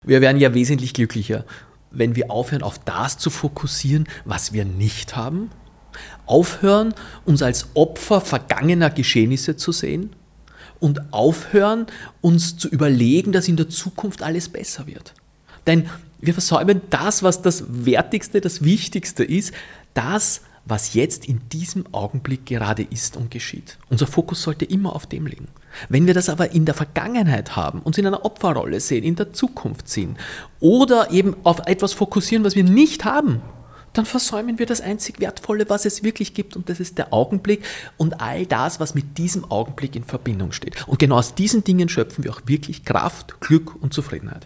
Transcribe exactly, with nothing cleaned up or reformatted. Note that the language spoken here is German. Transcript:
Wir werden ja wesentlich glücklicher, wenn wir aufhören, auf das zu fokussieren, was wir nicht haben, aufhören, uns als Opfer vergangener Geschehnisse zu sehen und aufhören, uns zu überlegen, dass in der Zukunft alles besser wird. Denn wir versäumen das, was das Wertigste, das Wichtigste ist, das, was jetzt in diesem Augenblick gerade ist und geschieht. Unser Fokus sollte immer auf dem liegen. Wenn wir das aber in der Vergangenheit haben, uns in einer Opferrolle sehen, in der Zukunft sehen oder eben auf etwas fokussieren, was wir nicht haben, dann versäumen wir das einzig Wertvolle, was es wirklich gibt, und das ist der Augenblick und all das, was mit diesem Augenblick in Verbindung steht. Und genau aus diesen Dingen schöpfen wir auch wirklich Kraft, Glück und Zufriedenheit.